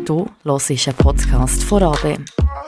Du hörst einen Podcast von RABE.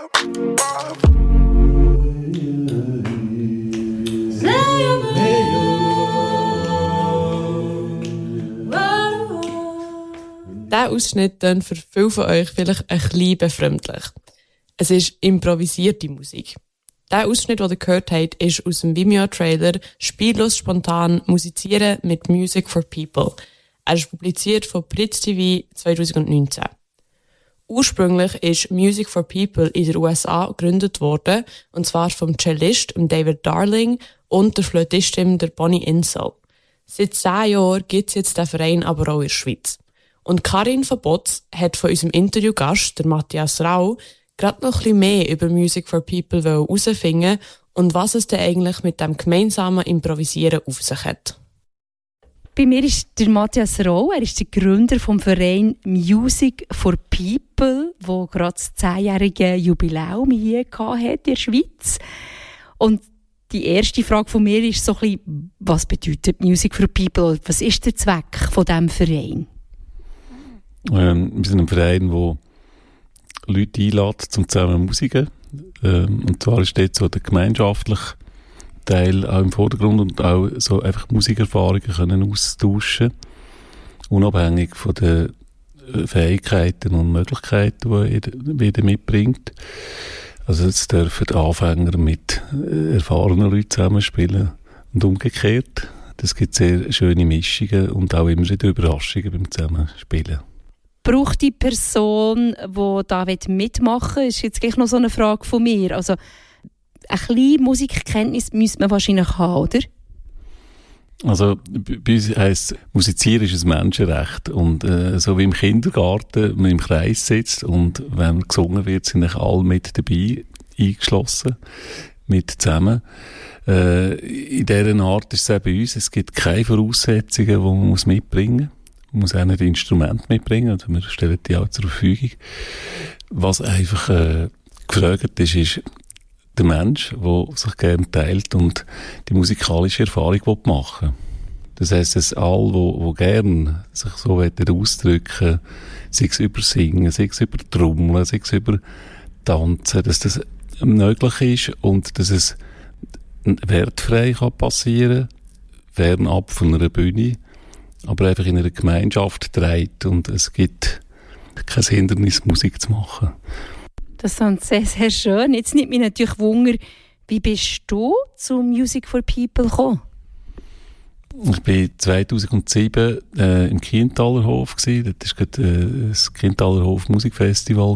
Dieser Ausschnitt klingt für viele von euch vielleicht ein bisschen befremdlich. Es ist improvisierte Musik. Der Ausschnitt, den ihr gehört habt, ist aus dem Vimeo-Trailer «Spiellos spontan musizieren mit Music for People». Er ist publiziert von Brit TV 2019. Ursprünglich ist Music for People in den USA gegründet worden, und zwar vom Cellist David Darling und der Flötistin der Bonnie Insel. Seit 10 Jahren gibt es jetzt den Verein aber auch in der Schweiz. Und Karin von Botz hat von unserem Interviewgast, der Matthias Rau, gerade noch ein bisschen mehr über Music for People herausfinden und was es denn eigentlich mit dem gemeinsamen Improvisieren auf sich hat. Bei mir ist der Matthias Rau, er ist der Gründer vom Verein Music for People, wo gerade das 10-jährige Jubiläum hier hatte in der Schweiz. Und die erste Frage von mir ist so ein bisschen, was bedeutet Music for People? Was ist der Zweck von diesem Verein? Wir sind ein Verein, der Leute einlädt, zum zusammen Musiken. Und zwar ist dort so der gemeinschaftliche Teil auch im Vordergrund und auch so einfach Musikerfahrungen können austauschen, unabhängig von den Fähigkeiten und Möglichkeiten, die jeder mitbringt. Also jetzt dürfen die Anfänger mit erfahrenen Leuten zusammenspielen und umgekehrt. Das gibt sehr schöne Mischungen und auch immer wieder Überraschungen beim Zusammenspielen. Braucht die Person, die da mitmachen will, ist jetzt gleich noch so eine Frage von mir. Also, ein bisschen Musikkenntnis müsste man wahrscheinlich haben, oder? Also, bei uns heisst, Musizieren ist ein Menschenrecht. Und so wie im Kindergarten man im Kreis sitzt und wenn gesungen wird, sind alle mit dabei eingeschlossen, mit zusammen. In dieser Art ist es auch bei uns. Es gibt keine Voraussetzungen, die man mitbringen muss. Man muss auch nicht Instrumente mitbringen, also wir stellen die auch zur Verfügung. Was einfach gefragt ist der Mensch, der sich gerne teilt und die musikalische Erfahrung machen will. Das heisst, dass alle, die gerne sich so ausdrücken wollen, sei es über Singen, sei es über Trommeln, sei es über Tanzen, dass das möglich ist und dass es wertfrei passieren kann, fernab von einer Bühne, aber einfach in einer Gemeinschaft trägt und es gibt kein Hindernis, Musik zu machen. Das ist sehr, sehr schön. Jetzt nimmt mich natürlich Wunder, wie bist du zu Music for People gekommen? Ich war 2007 im Kientaler Hof. Dort war gerade das Kientaler Hof Musikfestival.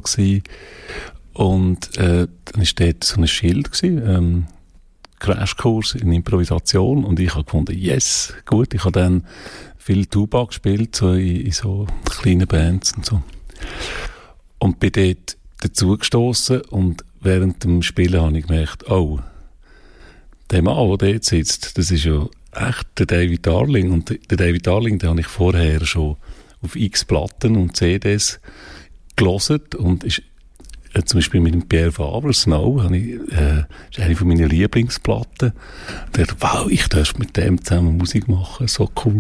Und dann war dort so ein Schild, Crashkurs in Improvisation. Und ich habe gefunden, yes, gut. Ich habe dann viel Tuba gespielt, so in so kleinen Bands und so. Und bin dort dazugestossen und während dem Spielen habe ich gemerkt, oh, der Mann, der dort sitzt, das ist ja echt der David Darling. Und der David Darling, den habe ich vorher schon auf x Platten und CDs gehört und ist zum Beispiel mit dem Pierre Fabre, Snow, ist eine von meinen Lieblingsplatten. Und ich dachte, wow, ich darf mit dem zusammen Musik machen, so cool.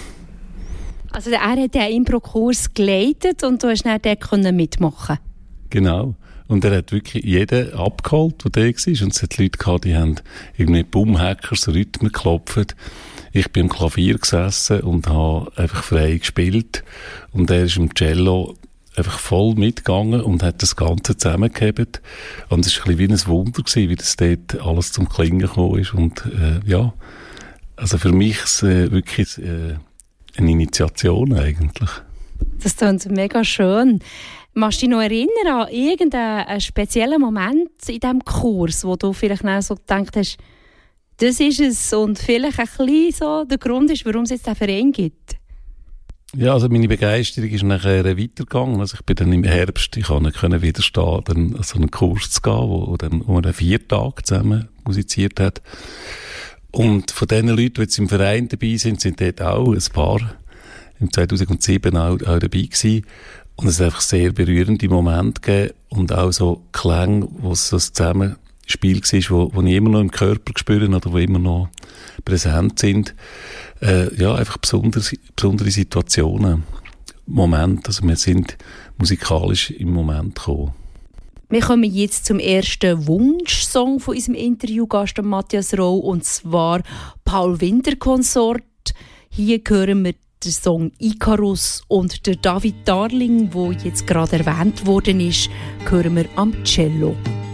Also er hat den Impro-Kurs geleitet und du hast dann dort mitmachen. Genau. Und er hat wirklich jeden abgeholt, der da war. Und es hat Leute gehabt, die haben irgendwie Boomhackers, Rhythmen geklopft. Ich bin am Klavier gesessen und habe einfach frei gespielt. Und er ist im Cello einfach voll mitgegangen und hat das Ganze zusammengehebt. Und es war ein bisschen wie ein Wunder gewesen, wie das dort alles zum Klingen gekommen ist. Und ja, also für mich ist es wirklich eine Initiation eigentlich. Das klingt mega schön. Kannst du dich noch erinnern an irgendeinen speziellen Moment in diesem Kurs, wo du vielleicht so gedacht hast, das ist es und vielleicht ein bisschen so der Grund ist, warum es jetzt einen Verein gibt? Ja, also meine Begeisterung ist nachher weitergegangen. Also ich bin dann im Herbst, ich konnte widerstehen, dann an so einen Kurs zu gehen, wo man 4 Tage zusammen musiziert hat. Und von den Leuten, die jetzt im Verein dabei sind dort auch ein paar im 2007 auch dabei gewesen. Und es hat einfach sehr berührende Momente gegeben und auch so Klänge, wo es so ein Zusammenspiel war, wo ich immer noch im Körper spüre oder wo immer noch präsent sind. Ja, einfach besondere Situationen. Moment, also wir sind musikalisch im Moment gekommen. Wir kommen jetzt zum ersten Wunschsong von unserem Interviewgast Matthias Rau, und zwar Paul Winter Consort. Hier hören wir den Song Icarus, und der David Darling, der jetzt gerade erwähnt worden ist, hören wir am Cello.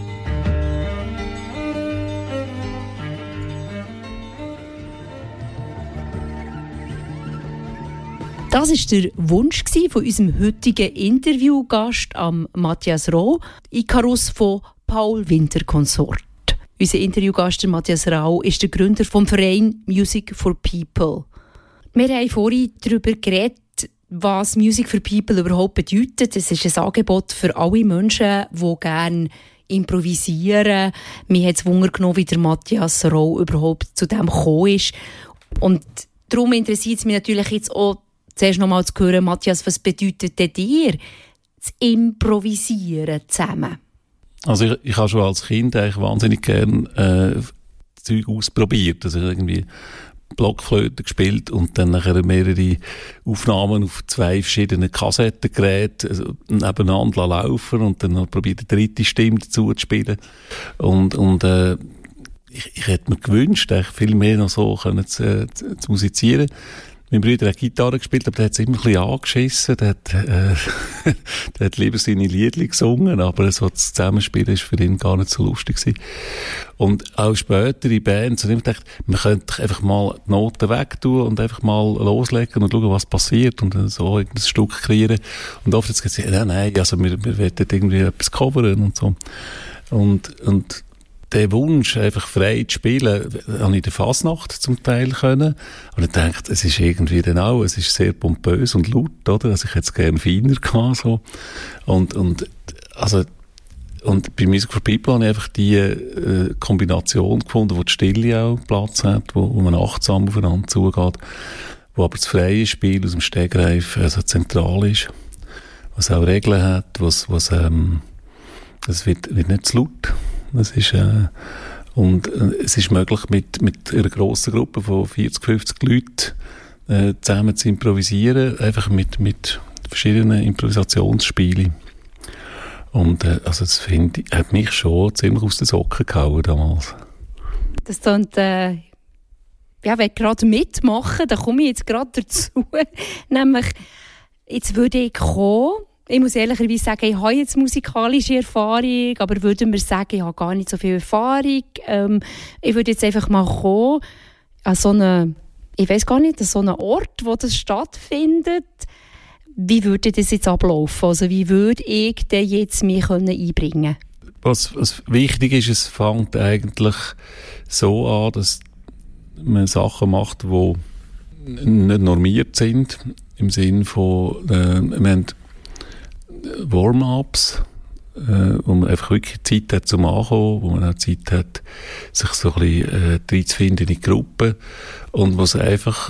Das war der Wunsch von unserem heutigen Interviewgast, Matthias Rau, Icarus von Paul Winter Consort. Unser Interviewgast Matthias Rau ist der Gründer vom Verein Music for People. Wir haben vorhin darüber geredet, was Music for People überhaupt bedeutet. Es ist ein Angebot für alle Menschen, die gerne improvisieren. Mir hat es Wunder genommen, wie der Matthias Rau überhaupt zu dem gekommen ist. Und darum interessiert es mich natürlich jetzt auch, zuerst noch mal zu hören, Matthias, was bedeutet denn dir das Improvisieren zusammen? Also ich habe schon als Kind eigentlich wahnsinnig gerne Zeug ausprobiert. Also irgendwie Blockflöte gespielt und dann nachher mehrere Aufnahmen auf 2 verschiedenen Kassettengeräten nebeneinander laufen und dann noch probiert, eine dritte Stimme dazu zu spielen. Und ich hätte mir gewünscht, eigentlich viel mehr noch so können zu musizieren. Mein Bruder hat Gitarre gespielt, aber der hat es immer ein bisschen angeschissen. Der hat lieber seine Liedli gesungen, aber so das Zusammenspielen war für ihn gar nicht so lustig gewesen. Und auch später in Bands, und ich dachte, man könnte einfach mal die Noten wegtun und einfach mal loslegen und schauen, was passiert und dann so ein Stück kreieren. Und oft hat es gesagt, nein, also wir wollen irgendwie etwas covern und so. Und der Wunsch, einfach frei zu spielen, habe ich in der Fasnacht zum Teil können. Und ich dachte, es ist irgendwie dann auch, es ist sehr pompös und laut, oder? Also ich hätte es gerne feiner gehabt, so. Und bei Music for People habe ich einfach die Kombination gefunden, wo die Stille auch Platz hat, wo man achtsam aufeinander zugeht, wo aber das freie Spiel aus dem Stegreif also zentral ist, was auch Regeln hat, es wird nicht zu laut. Das ist, es ist möglich, mit einer grossen Gruppe von 40, 50 Leuten zusammen zu improvisieren, einfach mit verschiedenen Improvisationsspielen. Und also das hat mich schon ziemlich aus den Socken gehauen damals. Das klingt, ja, wenn ich gerade mitmachen, dann komme ich jetzt gerade dazu. Nämlich, jetzt würde ich kommen. Ich muss ehrlicherweise sagen, ich habe jetzt musikalische Erfahrung, aber würde mir sagen, ich habe gar nicht so viel Erfahrung. Ich würde jetzt einfach mal kommen an so einen, ich weiss gar nicht, an so einen Ort, wo das stattfindet. Wie würde das jetzt ablaufen? Also wie würde ich denn jetzt mich einbringen können? Was wichtig ist, es fängt eigentlich so an, dass man Sachen macht, die nicht normiert sind. Im Sinne von, wir haben Warm-ups, wo man einfach wirklich Zeit hat zum Ankommen, wo man auch Zeit hat, sich so ein bisschen reinzufinden in die Gruppe und wo es einfach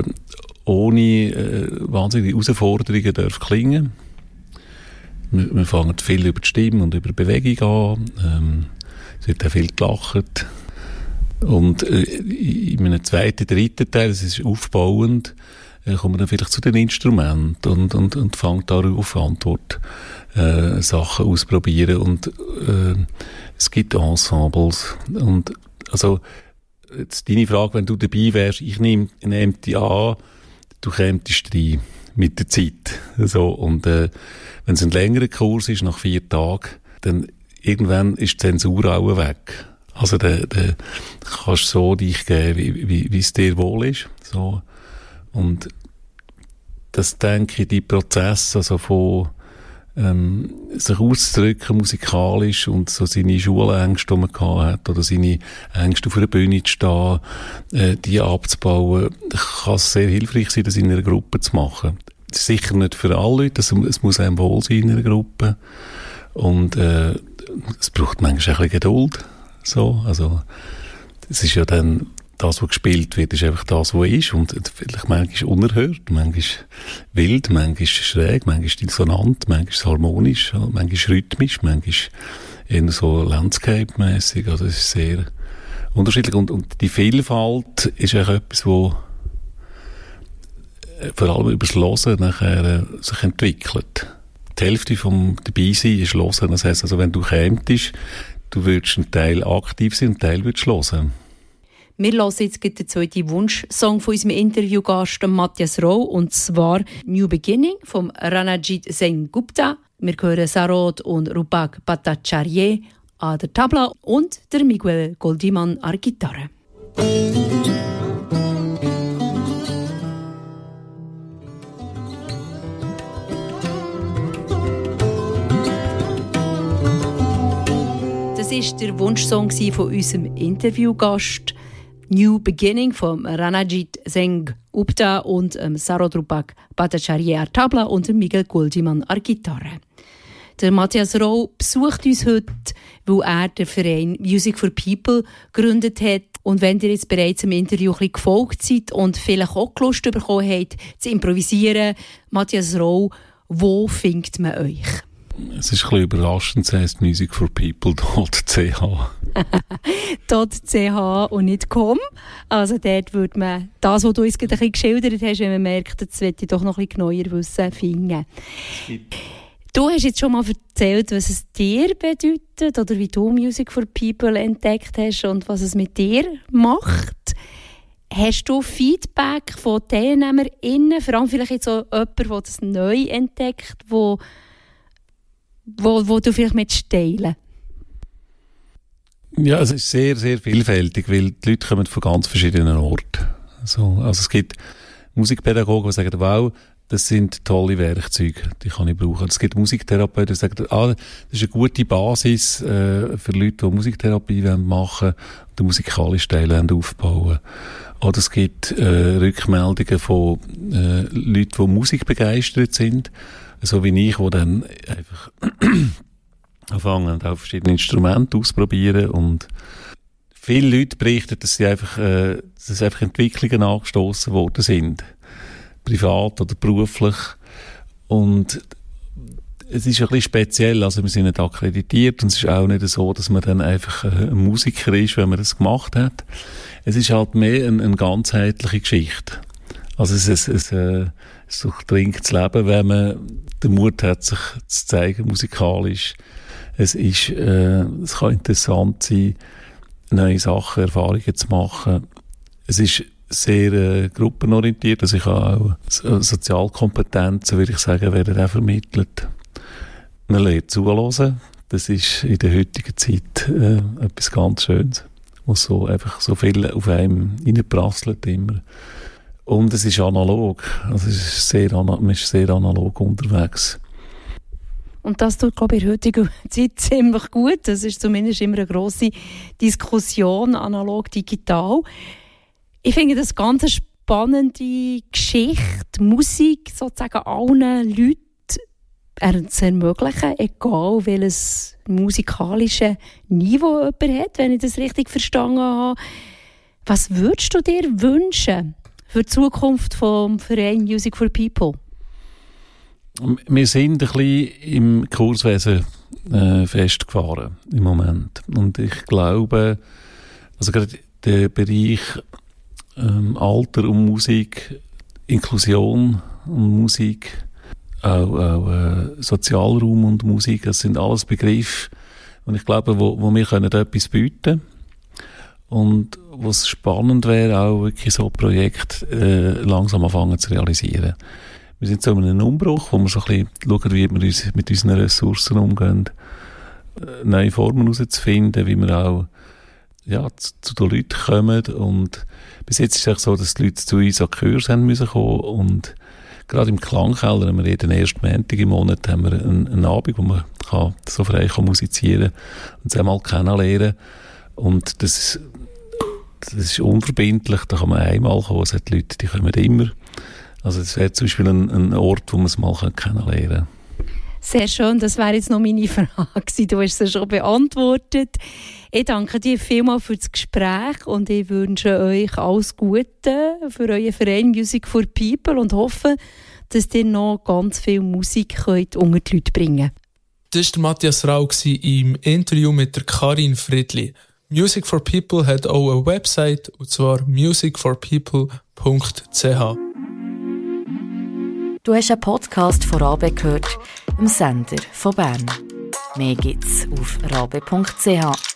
ohne wahnsinnige Herausforderungen darf klingen. Wir fangen viel über die Stimme und über die Bewegung an. Es wird auch viel gelacht. Und in einem zweiten, dritten Teil, das ist aufbauend, kommt man dann vielleicht zu den Instrumenten und fängt darauf Antwort Sachen ausprobieren. Und es gibt Ensembles. Und also jetzt deine Frage, wenn du dabei wärst, ich nehme dich an, du kämst rein mit der Zeit. So, und wenn es ein längerer Kurs ist, nach 4 Tagen, dann irgendwann ist die Zensur auch weg. Also dann kannst du so dich geben, wie es dir wohl ist. So. Und das, denke ich, die Prozesse, also von sich auszudrücken musikalisch und so seine Schulängste, die man gehabt hat, oder seine Ängste auf einer Bühne zu stehen, die abzubauen, kann es sehr hilfreich sein, das in einer Gruppe zu machen. Sicher nicht für alle Leute, es muss einem wohl sein in einer Gruppe. Und es braucht manchmal ein bisschen Geduld. So, also es ist ja dann das, was gespielt wird, ist einfach das, was ist. Und vielleicht manchmal unerhört, manchmal wild, manchmal schräg, manchmal dissonant, manchmal harmonisch, manchmal rhythmisch, manchmal eher so Landscape-mässig. Also es ist sehr unterschiedlich. Und die Vielfalt ist auch etwas, wo vor allem über das Hören nachher sich entwickelt. Die Hälfte vom Dabeisein ist Hören. Das heisst, also, wenn du kämtest, du würdest einen Teil aktiv sein und einen Teil würdest hören. Wir hören jetzt den zweiten Wunschsong von unserem Interviewgast Matthias Rau, und zwar «New Beginning» von Ranajit Singh Gupta. Wir hören Sarod und Rupak Bhattacharya an der Tabla und der Miguel Goldiman an der Gitarre. Das war der Wunschsong von unserem Interviewgast «New Beginning» von Ranajit Singh Gupta und Sarod Rupak Bhattacharya an der Tabla und Miguel Goldiman an der Gitarre. Der Matthias Rau besucht uns heute, weil er den Verein Music for People gegründet hat. Und wenn ihr jetzt bereits im Interview ein bisschen gefolgt seid und vielleicht auch Lust bekommen habt, zu improvisieren, Matthias Rau, wo findet man euch? Es ist ein bisschen überraschend, es heisst musicforpeople.ch. .ch und nicht .com. Also dort würde man das, was du uns gerade ein bisschen geschildert hast, wenn man merkt, das möchte ich doch noch ein bisschen genauer wissen, finden. Du hast jetzt schon mal erzählt, was es dir bedeutet oder wie du Music for People entdeckt hast und was es mit dir macht. Hast du Feedback von TeilnehmerInnen, vor allem vielleicht jetzt auch jemand, der das neu entdeckt, wo du vielleicht mit teilen? Ja, es ist sehr, sehr vielfältig, weil die Leute kommen von ganz verschiedenen Orten. Also es gibt Musikpädagogen, die sagen, wow, das sind tolle Werkzeuge, die kann ich brauchen. Es gibt Musiktherapeuten, die sagen, das ist eine gute Basis für Leute, die Musiktherapie machen wollen, den musikalischen Teil aufbauen. Oder es gibt Rückmeldungen von Leuten, die Musik begeistert sind, so wie ich, die dann einfach anfangen, auch verschiedene Instrumente auszuprobieren. Und viele Leute berichten, dass einfach Entwicklungen angestoßen worden sind. Privat oder beruflich. Und es ist ein bisschen speziell, also wir sind nicht akkreditiert und es ist auch nicht so, dass man dann einfach ein Musiker ist, wenn man das gemacht hat. Es ist halt mehr eine ganzheitliche Geschichte. Also es durchdringt das Leben, wenn man den Mut hat, sich zu zeigen, musikalisch. Es kann interessant sein, neue Sachen, Erfahrungen zu machen. Es ist sehr gruppenorientiert, also ich habe auch Sozialkompetenzen, würde ich sagen, werden auch vermittelt. Man lernt zuhören, das ist in der heutigen Zeit etwas ganz Schönes, wo so einfach so viel auf einem reinprasselt immer. Und es ist analog, also man ist sehr analog unterwegs. Und das tut, glaube ich, in der heutigen Zeit ziemlich gut. Das ist zumindest immer eine grosse Diskussion, analog-digital. Ich finde das ganz eine spannende Geschichte, Musik sozusagen allen Leuten zu ermöglichen, egal welches musikalische Niveau jemand hat, wenn ich das richtig verstanden habe. Was würdest du dir wünschen für die Zukunft vom Verein Music for People? Wir sind ein bisschen im Kurswesen festgefahren im Moment. Und ich glaube, also gerade der Bereich Alter und Musik, Inklusion und Musik, auch Sozialraum und Musik, das sind alles Begriffe, und ich glaube, wo wir können etwas bieten und was spannend wäre, auch wirklich so Projekte langsam anfangen zu realisieren. Wir sind so in einem Umbruch, wo wir so ein bisschen schauen, wie wir uns mit unseren Ressourcen umgehen, neue Formen herauszufinden, wie wir auch zu den Leuten kommen. Und bis jetzt ist es auch so, dass die Leute zu uns an Kurs haben müssen kommen. Und gerade im Klangkeller haben wir jeden ersten Montag im Monat haben wir einen Abend, wo man so frei musizieren und es einmal kennenlernen. Und das ist unverbindlich, da kann man einmal kommen. Es hat Leute, die kommen immer. Also das wäre zum Beispiel ein Ort, wo man es mal kennenlernen kann. Sehr schön, das wäre jetzt noch meine Frage. Du hast es schon beantwortet. Ich danke dir vielmals für das Gespräch und ich wünsche euch alles Gute für euren Verein Music for People und hoffe, dass ihr noch ganz viel Musik könnt unter die Leute bringen könnt. Das war Matthias Rau im Interview mit der Karin Friedli. Music for People hat auch eine Website, und zwar musicforpeople.ch. Du hast einen Podcast von RABE gehört, dem Sender von Bern. Mehr gibt's auf rabe.ch.